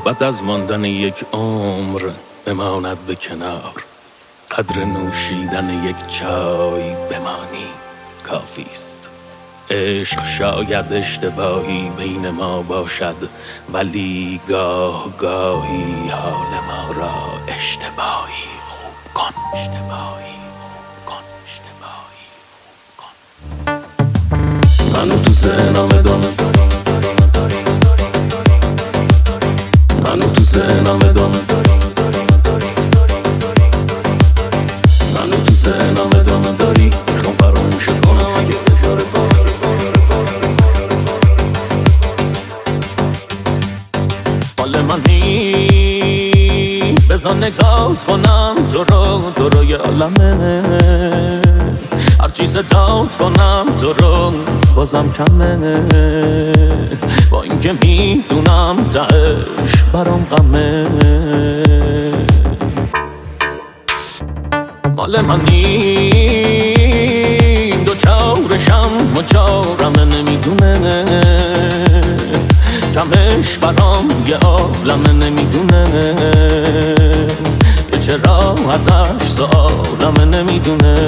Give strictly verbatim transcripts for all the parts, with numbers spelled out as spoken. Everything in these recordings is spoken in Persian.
بعد از ماندن یک عمر بماند به کنار، قدر نوشیدن یک چای بمانی کافیست. عشق شاید اشتباهی بین ما باشد، ولی گاه گاهی حال ما را اشتباهی خوب کن، اشتباهی خوب کن، اشتباهی خوب کن. منو تو ذهنم دارم، منو تو ذهنم دارم، منو تو ذهنم دارم داری، میخوام فراموش کنم اگه بذاره بذاره حال منی بذار نگات کنم تو رو، تو رو یه عالمه، هر چی صدات کنم تو رو بازم کمه، با اینکه میدونم تهش برام غمه. مال منی دو چارشم مچارم نمیدونه، کمش برام یه عالم نمیدونه، یه چرا ازش سوالم نمیدونه.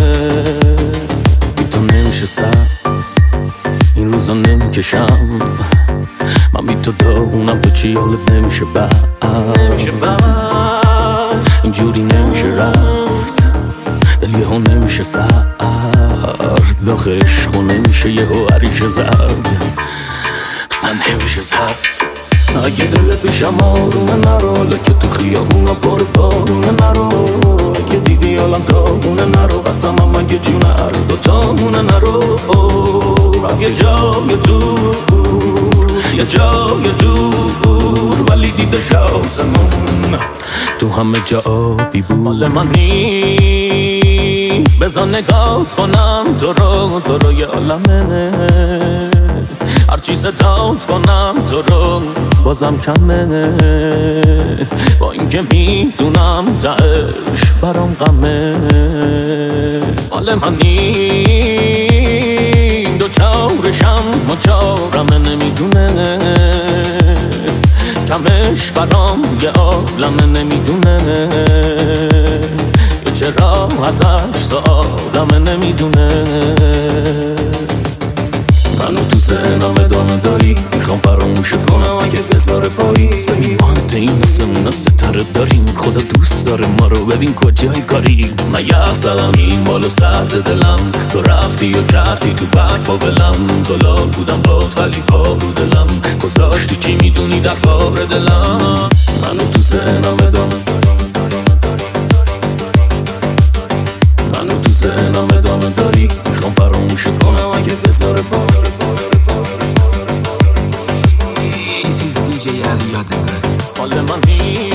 بی تو نمیشه سر این روزا نمیکشم، من بی تو داغونم تو چی حالت نمیشه بعد، اینجوری نمیشه رفت دل یهو نمیشه سرد، داخل عشقو نمیشه یهو عریش زرد، من نمیشه زرد. اگه دل پیشم آرومه نرو، لکه تو خیابونا پر بارونه نرو، اگه دیدی حالم داغونه نرو، قسمم اگه جون هر دوتامونه نرو، یه جای دور یه جای دور ولی دیده شاسمون تو همه جا آبی بود. مال منی بذار نگات کنم تو رو، تو رو یه عالمه، هر چی صدات کنم تو رو بازم کمه، با اینکه میدونم تهش برام غمه. مال منی دو چارشم مچارم نمیدونه، کمش برام یه عالم نمیدونه، یه چرا ازش سوالم نمیدونه. منو تو ذهنم ادامه داری، میخوام فراموش کنم اگه بذاره پاییز، ببین وانت این نسمونه ستاره داریم، خدا دوست داره ما رو، ببین کجای کاری من یخ زدم این بالو سرد دلم، تو رفتی و کردی تو برف و بلم، زلال بودم باد ولی پارو دلم گذاشتی، چی میدونی در بار دلم. منو تو ذهنم ادامه، منو تو ذهنم ادامه داری، میخوام فراموش کنم اگه بذاره بذاره This is دی جی علی یادگاری. حال منی